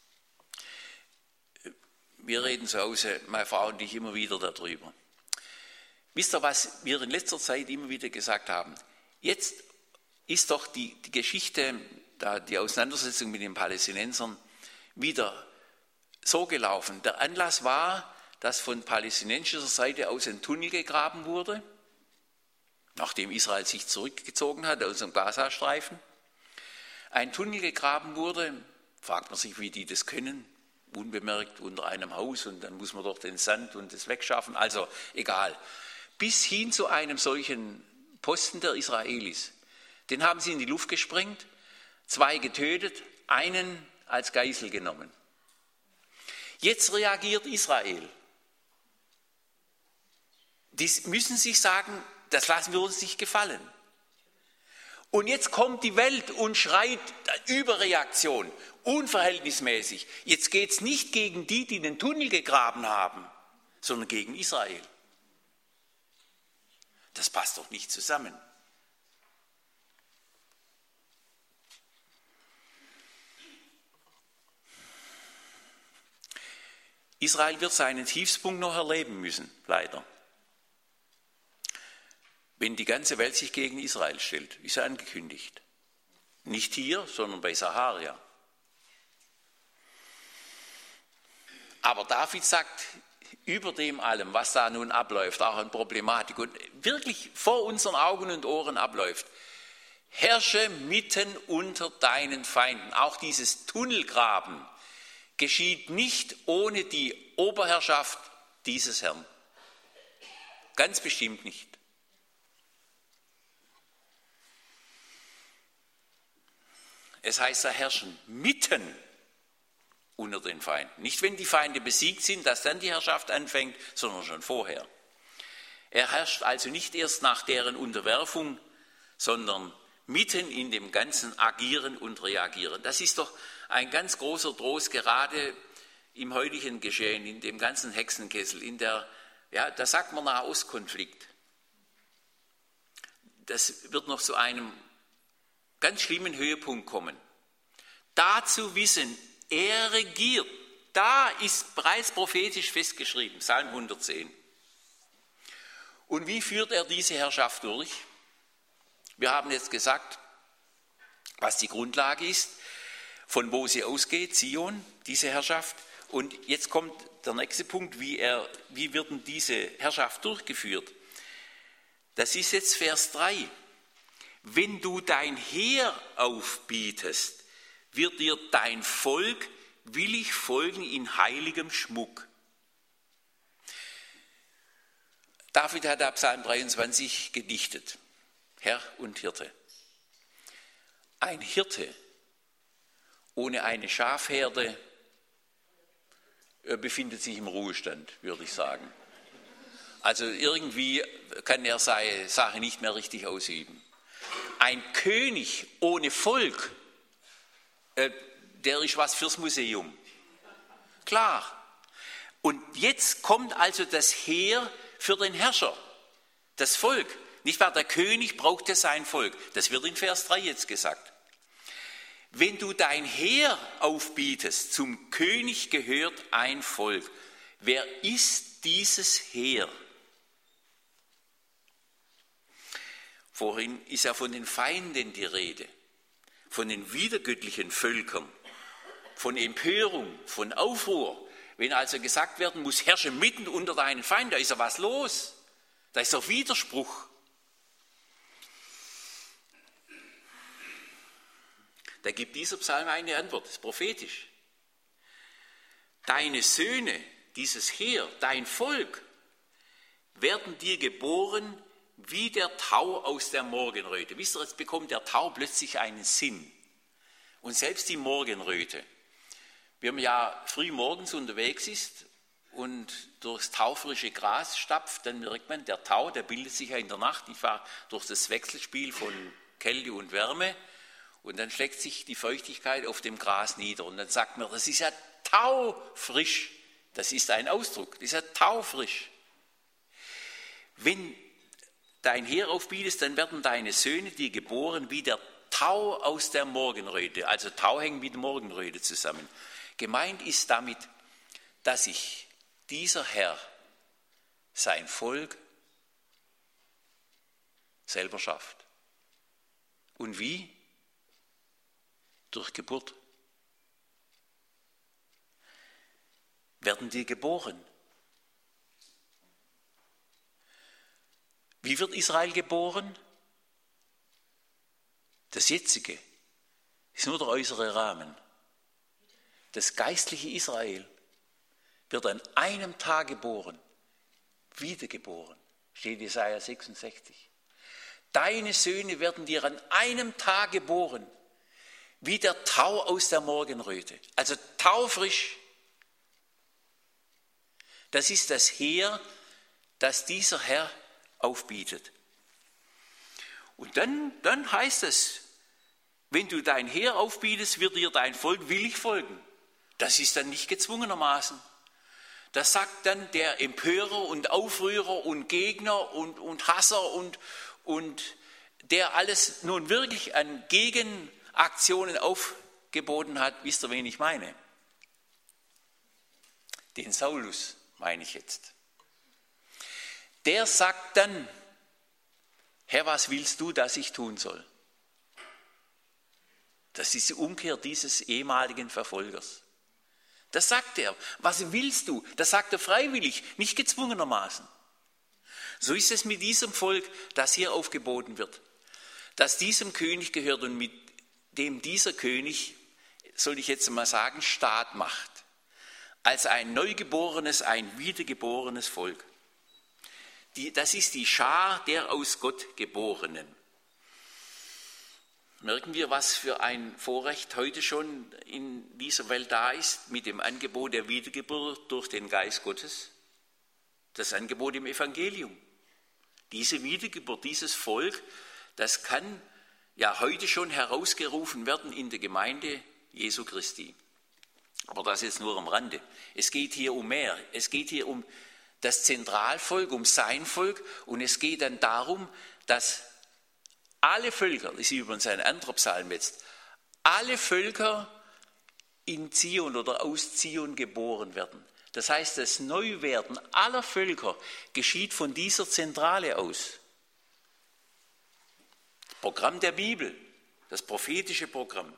wir reden zu Hause, meine Frau und ich, immer wieder darüber. Wisst ihr, was wir in letzter Zeit immer wieder gesagt haben? Jetzt ist doch die Geschichte, die Auseinandersetzung mit den Palästinensern wieder so gelaufen. Der Anlass war, dass von palästinensischer Seite aus ein Tunnel gegraben wurde, nachdem Israel sich zurückgezogen hat aus dem Gazastreifen. Ein Tunnel gegraben wurde, fragt man sich, wie die das können. unbemerkt unter einem Haus und dann muss man doch den Sand und das wegschaffen, also egal. Bis hin zu einem solchen Posten der Israelis. Den haben sie in die Luft gesprengt, 2 getötet, einen als Geisel genommen. Jetzt reagiert Israel. Die müssen sich sagen, das lassen wir uns nicht gefallen. Und jetzt kommt die Welt und schreit Überreaktion, unverhältnismäßig. Jetzt geht es nicht gegen die den Tunnel gegraben haben, sondern gegen Israel. Das passt doch nicht zusammen. Israel wird seinen Tiefspunkt noch erleben müssen, leider. Wenn die ganze Welt sich gegen Israel stellt, ist er angekündigt. Nicht hier, sondern bei Saharia. Aber David sagt, über dem allem, was da nun abläuft, auch an Problematik und wirklich vor unseren Augen und Ohren abläuft, herrsche mitten unter deinen Feinden. Auch dieses Tunnelgraben geschieht nicht ohne die Oberherrschaft dieses Herrn. Ganz bestimmt nicht. Es heißt, da herrschen mitten unter den Feinden. Nicht, wenn die Feinde besiegt sind, dass dann die Herrschaft anfängt, sondern schon vorher. Er herrscht also nicht erst nach deren Unterwerfung, sondern mitten in dem ganzen Agieren und Reagieren. Das ist doch ein ganz großer Trost, gerade im heutigen Geschehen, in dem ganzen Hexenkessel, da sagt man Nahostkonflikt. Das wird noch zu einem ganz schlimmen Höhepunkt kommen. Da zu wissen, er regiert, da ist bereits prophetisch festgeschrieben, Psalm 110. Und wie führt er diese Herrschaft durch? Wir haben jetzt gesagt, was die Grundlage ist, von wo sie ausgeht, Zion, diese Herrschaft. Und jetzt kommt der nächste Punkt, wie wird denn diese Herrschaft durchgeführt? Das ist jetzt Vers 3. Wenn du dein Heer aufbietest, wird dir dein Volk willig folgen in heiligem Schmuck. David hat ab Psalm 23 gedichtet, Herr und Hirte. Ein Hirte ohne eine Schafherde befindet sich im Ruhestand, würde ich sagen. Also irgendwie kann er seine Sache nicht mehr richtig ausüben. Ein König ohne Volk, der ist was fürs Museum. Klar. Und jetzt kommt also das Heer für den Herrscher, das Volk. Nicht wahr? Der König brauchte sein Volk. Das wird in Vers 3 jetzt gesagt. Wenn du dein Heer aufbietest, zum König gehört ein Volk. Wer ist dieses Heer? Vorhin ist ja von den Feinden die Rede, von den widergöttlichen Völkern, von Empörung, von Aufruhr. Wenn also gesagt werden muss, herrsche mitten unter deinen Feinden, da ist ja was los. Da ist doch Widerspruch. Da gibt dieser Psalm eine Antwort, das ist prophetisch. Deine Söhne, dieses Heer, dein Volk, werden dir geboren wie der Tau aus der Morgenröte. Wisst ihr, jetzt bekommt der Tau plötzlich einen Sinn. Und selbst die Morgenröte. Wenn man ja früh morgens unterwegs ist und durchs taufrische Gras stapft, dann merkt man, der Tau, der bildet sich ja in der Nacht, ich fahre durch das Wechselspiel von Kälte und Wärme und dann schlägt sich die Feuchtigkeit auf dem Gras nieder und dann sagt man, das ist ja taufrisch. Das ist ein Ausdruck, das ist ja taufrisch. Wenn dein Heer aufbietest, dann werden deine Söhne dir geboren wie der Tau aus der Morgenröte. Also Tau hängt mit der Morgenröte zusammen. Gemeint ist damit, dass sich dieser Herr sein Volk selber schafft. Und wie? Durch Geburt. Werden die geboren. Wie wird Israel geboren? Das jetzige ist nur der äußere Rahmen. das geistliche Israel wird an einem Tag geboren, wiedergeboren, steht Jesaja 66. Deine Söhne werden dir an einem Tag geboren, wie der Tau aus der Morgenröte, also taufrisch. Das ist das Heer, das dieser Herr aufbietet. Und dann heißt es, wenn du dein Heer aufbietest, wird dir dein Volk willig folgen. Das ist dann nicht gezwungenermaßen. Das sagt dann der Empörer und Aufrührer und Gegner und Hasser und der alles nun wirklich an Gegenaktionen aufgeboten hat. Wisst ihr, wen ich meine? Den Saulus meine ich jetzt. Der sagt dann, Herr, was willst du, dass ich tun soll? Das ist die Umkehr dieses ehemaligen Verfolgers. Das sagt er. Was willst du? Das sagt er freiwillig, nicht gezwungenermaßen. So ist es mit diesem Volk, das hier aufgeboten wird, das diesem König gehört und mit dem dieser König, soll ich jetzt mal sagen, Staat macht. Als ein neugeborenes, ein wiedergeborenes Volk. Das ist die Schar der aus Gott Geborenen. Merken wir, was für ein Vorrecht heute schon in dieser Welt da ist mit dem Angebot der Wiedergeburt durch den Geist Gottes? Das Angebot im Evangelium. Diese Wiedergeburt, dieses Volk, das kann ja heute schon herausgerufen werden in der Gemeinde Jesu Christi. Aber das jetzt nur am Rande. Es geht hier um mehr. Es geht hier um das Zentralvolk, um sein Volk. Und es geht dann darum, dass alle Völker, das ist übrigens ein anderer Psalm jetzt, alle Völker in Zion oder aus Zion geboren werden. Das heißt, das Neuwerden aller Völker geschieht von dieser Zentrale aus. Das Programm der Bibel, das prophetische Programm.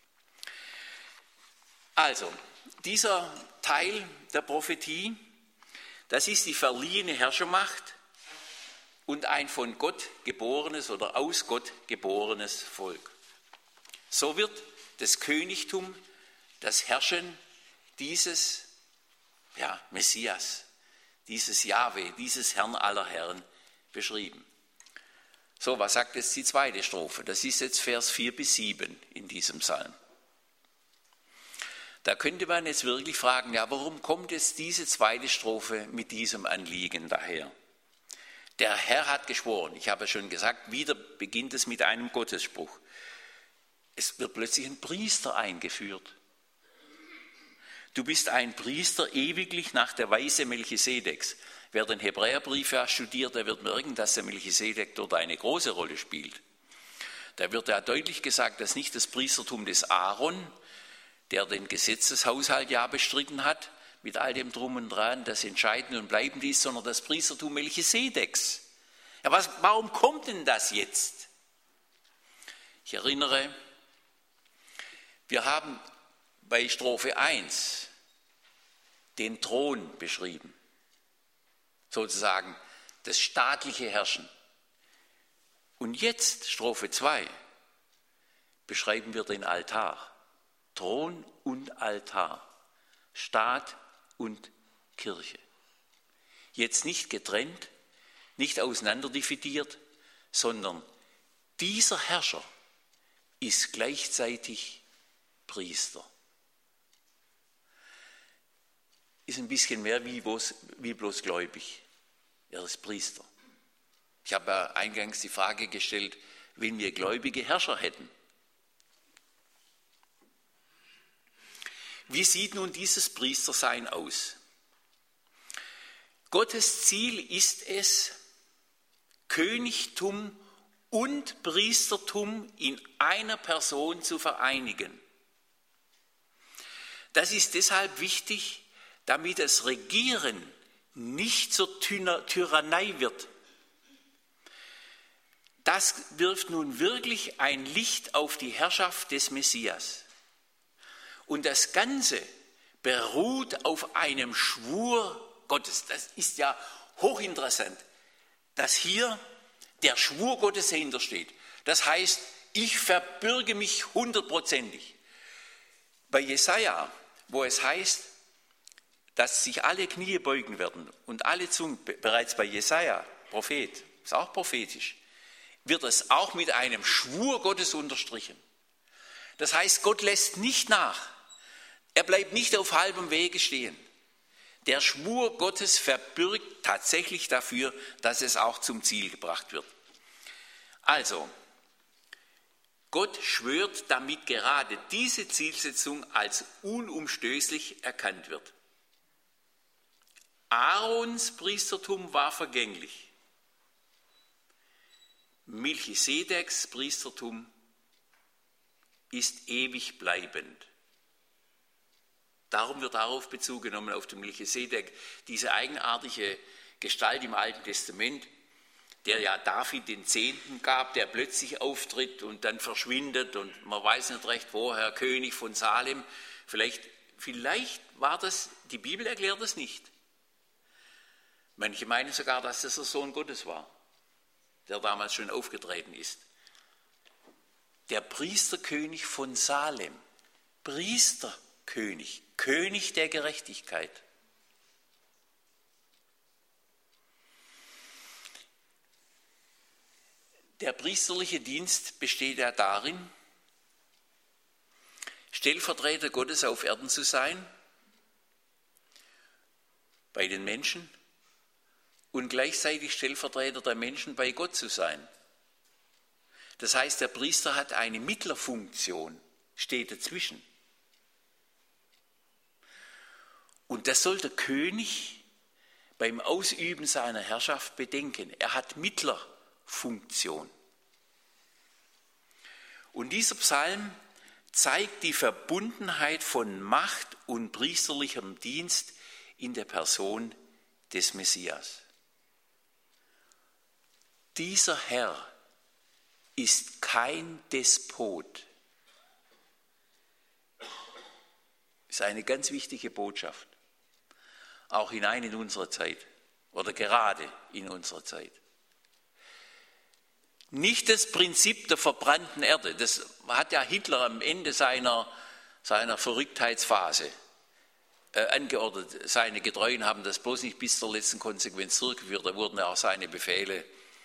Also, dieser Teil der Prophetie, das ist die verliehene Herrschermacht und ein von Gott geborenes oder aus Gott geborenes Volk. So wird das Königtum, das Herrschen dieses Messias, dieses Jahwe, dieses Herrn aller Herren beschrieben. So, was sagt jetzt die zweite Strophe? Das ist jetzt Vers 4 bis 7 in diesem Psalm. Da könnte man jetzt wirklich fragen, ja, warum kommt jetzt diese zweite Strophe mit diesem Anliegen daher? Der Herr hat geschworen, ich habe schon gesagt, wieder beginnt es mit einem Gottesspruch. Es wird plötzlich ein Priester eingeführt. Du bist ein Priester ewiglich nach der Weise Melchisedeks. Wer den Hebräerbrief studiert, der wird merken, dass der Melchisedek dort eine große Rolle spielt. Da wird ja deutlich gesagt, dass nicht das Priestertum des Aaron, der den Gesetzeshaushalt ja bestritten hat, mit all dem Drum und Dran, das Entscheidende und Bleibende ist, sondern das Priestertum Melchisedeks. Ja, warum kommt denn das jetzt? Ich erinnere, wir haben bei Strophe 1 den Thron beschrieben, sozusagen das staatliche Herrschen. Und jetzt, Strophe 2, beschreiben wir den Altar. Thron und Altar, Staat und Kirche. Jetzt nicht getrennt, nicht auseinanderdividiert, sondern dieser Herrscher ist gleichzeitig Priester. Ist ein bisschen mehr wie bloß gläubig. Er ist Priester. Ich habe ja eingangs die Frage gestellt, wenn wir gläubige Herrscher hätten. Wie sieht nun dieses Priestersein aus? Gottes Ziel ist es, Königtum und Priestertum in einer Person zu vereinigen. Das ist deshalb wichtig, damit das Regieren nicht zur Tyrannei wird. Das wirft nun wirklich ein Licht auf die Herrschaft des Messias. Und das Ganze beruht auf einem Schwur Gottes. Das ist ja hochinteressant, dass hier der Schwur Gottes dahinter steht. Das heißt, ich verbürge mich 100%. Bei Jesaja wo es heißt, dass sich alle Knie beugen werden und alle Zungen, bereits bei Jesaja, Prophet, ist auch prophetisch, wird es auch mit einem Schwur Gottes unterstrichen. Das heißt, Gott lässt nicht nach. Er bleibt nicht auf halbem Wege stehen. Der Schwur Gottes verbürgt tatsächlich dafür, dass es auch zum Ziel gebracht wird. Also, Gott schwört, damit gerade diese Zielsetzung als unumstößlich erkannt wird. Aarons Priestertum war vergänglich. Melchisedeks Priestertum ist ewig bleibend. Darum wird darauf Bezug genommen, auf den Melchisedek, diese eigenartige Gestalt im Alten Testament, der ja David den Zehnten gab, der plötzlich auftritt und dann verschwindet und man weiß nicht recht woher, König von Salem. Vielleicht war das, die Bibel erklärt es nicht. Manche meinen sogar, dass das der Sohn Gottes war, der damals schon aufgetreten ist. Der Priesterkönig von Salem, Priesterkönig, König der Gerechtigkeit. Der priesterliche Dienst besteht ja darin, Stellvertreter Gottes auf Erden zu sein, bei den Menschen und gleichzeitig Stellvertreter der Menschen bei Gott zu sein. Das heißt, der Priester hat eine Mittlerfunktion, steht dazwischen. Und das soll der König beim Ausüben seiner Herrschaft bedenken. Er hat Mittlerfunktion. Und dieser Psalm zeigt die Verbundenheit von Macht und priesterlichem Dienst in der Person des Messias. Dieser Herr ist kein Despot. Das ist eine ganz wichtige Botschaft, auch hinein in unsere Zeit oder gerade in unserer Zeit. Nicht das Prinzip der verbrannten Erde, das hat ja Hitler am Ende seiner Verrücktheitsphase angeordnet. Seine Getreuen haben das bloß nicht bis zur letzten Konsequenz zurückgeführt, da wurden ja auch seine Befehle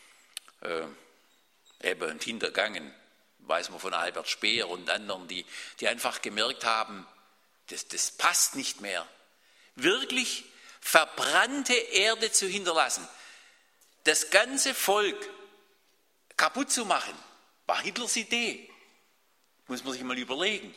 eben hintergangen, weiß man von Albert Speer und anderen, die einfach gemerkt haben, das passt nicht mehr. Wirklich verbrannte Erde zu hinterlassen, das ganze Volk kaputt zu machen, war Hitlers Idee. Muss man sich mal überlegen.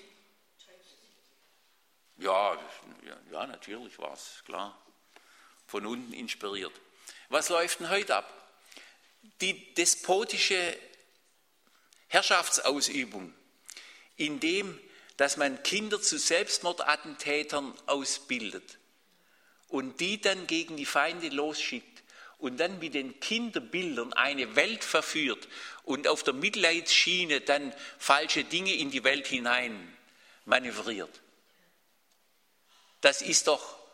Ja, natürlich war es, klar. Von unten inspiriert. Was läuft denn heute ab? Die despotische Herrschaftsausübung, indem dass man Kinder zu Selbstmordattentätern ausbildet und die dann gegen die Feinde losschickt und dann mit den Kinderbildern eine Welt verführt und auf der Mitleidsschiene dann falsche Dinge in die Welt hinein manövriert. Das ist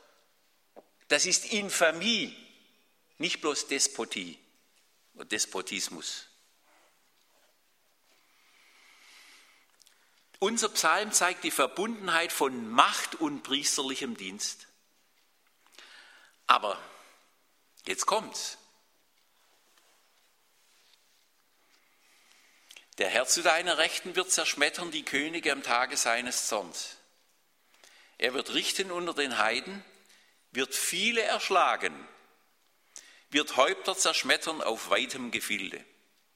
Infamie, nicht bloß Despotie oder Despotismus. Unser Psalm zeigt die Verbundenheit von Macht und priesterlichem Dienst. Aber jetzt kommt's. Der Herr zu deiner Rechten wird zerschmettern die Könige am Tage seines Zorns. Er wird richten unter den Heiden, wird viele erschlagen, wird Häupter zerschmettern auf weitem Gefilde.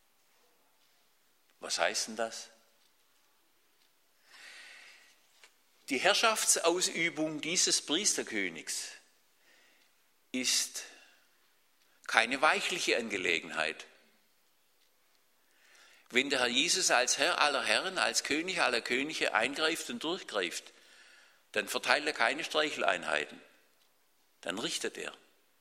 Was heißt denn das? Die Herrschaftsausübung dieses Priesterkönigs ist keine weichliche Angelegenheit. Wenn der Herr Jesus als Herr aller Herren, als König aller Könige eingreift und durchgreift, dann verteilt er keine Streicheleinheiten, dann richtet er.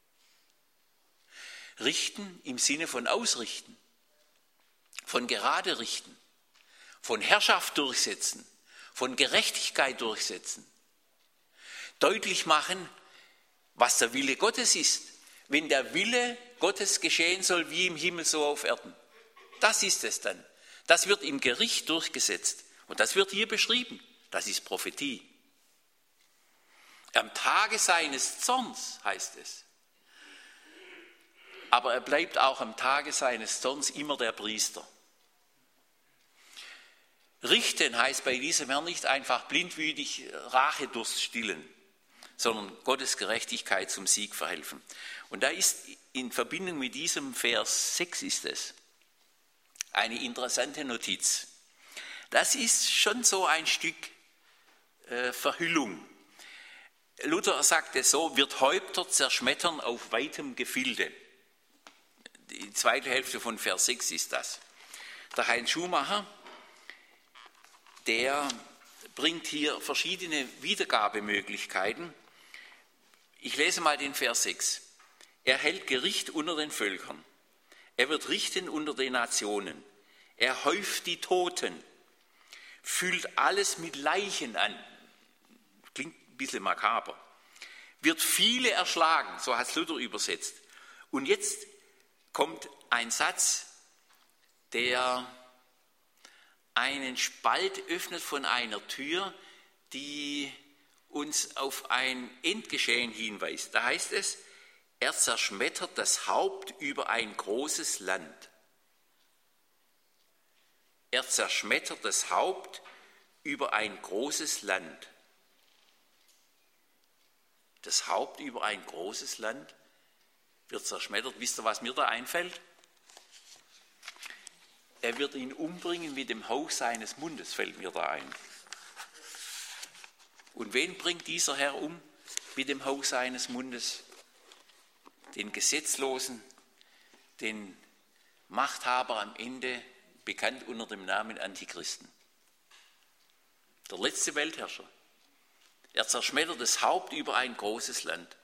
Richten im Sinne von ausrichten, von gerade richten, von Herrschaft durchsetzen, von Gerechtigkeit durchsetzen. Deutlich machen, was der Wille Gottes ist. Wenn der Wille Gottes geschehen soll, wie im Himmel, so auf Erden. Das ist es dann. Das wird im Gericht durchgesetzt. Und das wird hier beschrieben. Das ist Prophetie. Am Tage seines Zorns heißt es. Aber er bleibt auch am Tage seines Zorns immer der Priester. Richten heißt bei diesem Herrn nicht einfach blindwütig Rachedurst stillen, sondern Gottes Gerechtigkeit zum Sieg verhelfen. Und da ist in Verbindung mit diesem Vers 6 ist es eine interessante Notiz. Das ist schon so ein Stück Verhüllung. Luther sagt es so, wird Häupter zerschmettern auf weitem Gefilde. Die zweite Hälfte von Vers 6 ist das. Der Heinz Schumacher, der bringt hier verschiedene Wiedergabemöglichkeiten. Ich lese mal den Vers 6. Er hält Gericht unter den Völkern. Er wird richten unter den Nationen. Er häuft die Toten, füllt alles mit Leichen an. Klingt ein bisschen makaber. Wird viele erschlagen, so hat es Luther übersetzt. Und jetzt kommt ein Satz, der einen Spalt öffnet von einer Tür, die uns auf ein Endgeschehen hinweist. Da heißt es, er zerschmettert das Haupt über ein großes Land. Er zerschmettert das Haupt über ein großes Land. Das Haupt über ein großes Land wird zerschmettert. Wisst ihr, was mir da einfällt? Er wird ihn umbringen mit dem Hauch seines Mundes, fällt mir da ein. Und wen bringt dieser Herr um mit dem Hauch seines Mundes? Den Gesetzlosen, den Machthaber am Ende, bekannt unter dem Namen Antichristen. Der letzte Weltherrscher. Er zerschmettert das Haupt über ein großes Land.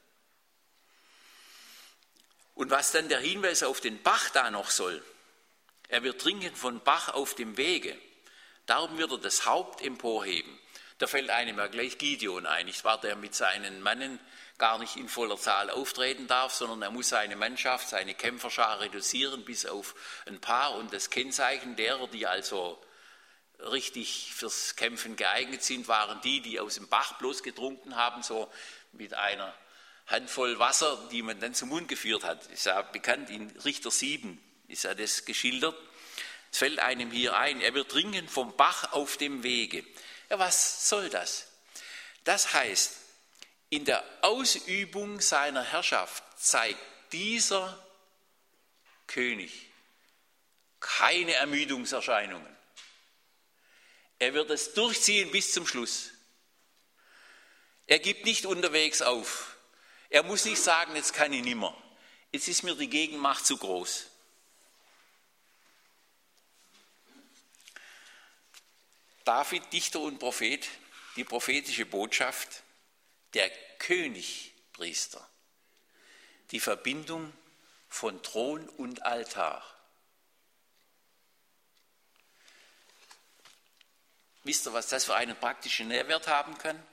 Und was dann der Hinweis auf den Bach da noch soll, er wird trinken von Bach auf dem Wege, darum wird er das Haupt emporheben. Da fällt einem ja gleich Gideon ein, nicht wahr, der mit seinen Mannen gar nicht in voller Zahl auftreten darf, sondern er muss seine Mannschaft, seine Kämpferschar reduzieren bis auf ein paar. Und das Kennzeichen derer, die also richtig fürs Kämpfen geeignet sind, waren die, die aus dem Bach bloß getrunken haben, so mit einer Handvoll Wasser, die man dann zum Mund geführt hat. Ist ja bekannt, in Richter 7 ist ja das geschildert. Es fällt einem hier ein, er wird trinken vom Bach auf dem Wege. Ja, was soll das? Das heißt, in der Ausübung seiner Herrschaft zeigt dieser König keine Ermüdungserscheinungen. Er wird es durchziehen bis zum Schluss. Er gibt nicht unterwegs auf. Er muss nicht sagen, jetzt kann ich nimmer. Jetzt ist mir die Gegenmacht zu groß. David, Dichter und Prophet, die prophetische Botschaft, der Königpriester, die Verbindung von Thron und Altar. Wisst ihr, was das für einen praktischen Nährwert haben kann?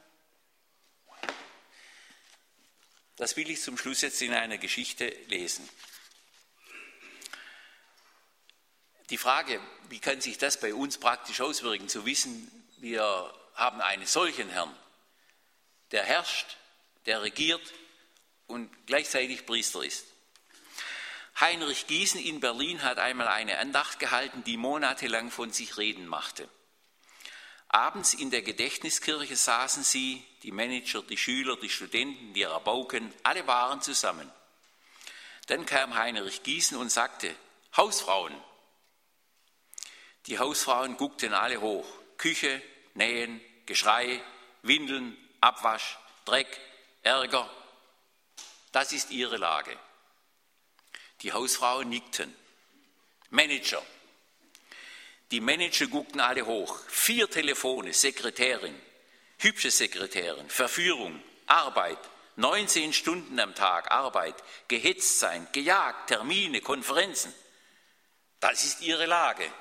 Das will ich zum Schluss jetzt in einer Geschichte lesen. Die Frage, wie kann sich das bei uns praktisch auswirken, zu wissen, wir haben einen solchen Herrn, der herrscht, der regiert und gleichzeitig Priester ist. Heinrich Giesen in Berlin hat einmal eine Andacht gehalten, die monatelang von sich reden machte. Abends in der Gedächtniskirche saßen sie, die Manager, die Schüler, die Studenten, die Rabauken, alle waren zusammen. Dann kam Heinrich Giesen und sagte, Hausfrauen. Die Hausfrauen guckten alle hoch. Küche, Nähen, Geschrei, Windeln, Abwasch, Dreck, Ärger. Das ist ihre Lage. Die Hausfrauen nickten. Manager. Die Manager guckten alle hoch. 4 Telefone, Sekretärin, hübsche Sekretärin, Verführung, Arbeit, 19 Stunden am Tag Arbeit, gehetzt sein, gejagt, Termine, Konferenzen. Das ist ihre Lage.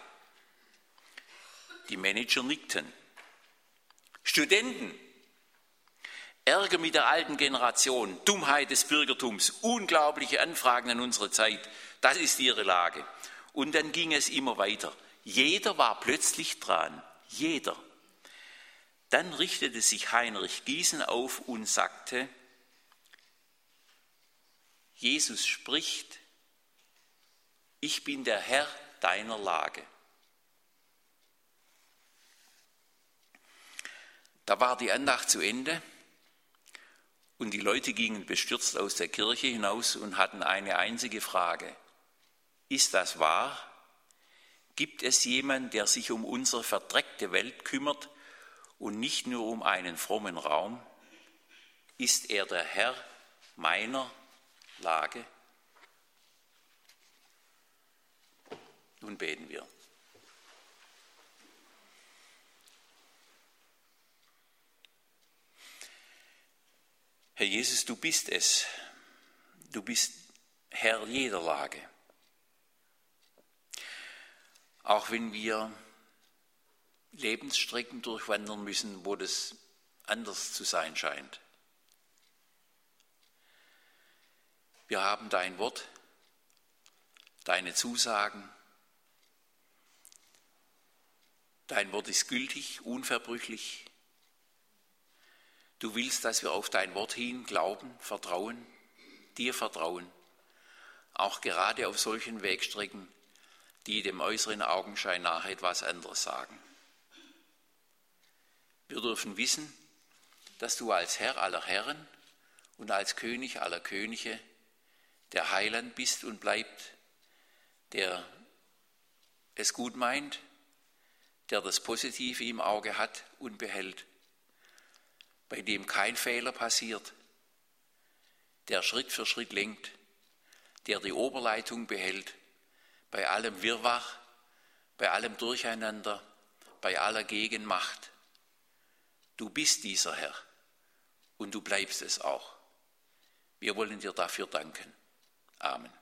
Die Manager nickten. Studenten, Ärger mit der alten Generation, Dummheit des Bürgertums, unglaubliche Anfragen an unsere Zeit, das ist ihre Lage. Und dann ging es immer weiter. Jeder war plötzlich dran, jeder. Dann richtete sich Heinrich Giesen auf und sagte, Jesus spricht, ich bin der Herr deiner Lage. Da war die Andacht zu Ende und die Leute gingen bestürzt aus der Kirche hinaus und hatten eine einzige Frage. Ist das wahr? Gibt es jemanden, der sich um unsere verdreckte Welt kümmert und nicht nur um einen frommen Raum? Ist er der Herr meiner Lage? Nun beten wir. Herr Jesus, du bist es. Du bist Herr jeder Lage. Auch wenn wir Lebensstrecken durchwandern müssen, wo das anders zu sein scheint. Wir haben dein Wort, deine Zusagen. Dein Wort ist gültig, unverbrüchlich. Du willst, dass wir auf dein Wort hin glauben, vertrauen, dir vertrauen, auch gerade auf solchen Wegstrecken, die dem äußeren Augenschein nach etwas anderes sagen. Wir dürfen wissen, dass du als Herr aller Herren und als König aller Könige der Heiland bist und bleibt, der es gut meint, der das Positive im Auge hat und behält, bei dem kein Fehler passiert, der Schritt für Schritt lenkt, der die Oberleitung behält, bei allem Wirrwarr, bei allem Durcheinander, bei aller Gegenmacht. Du bist dieser Herr und du bleibst es auch. Wir wollen dir dafür danken. Amen.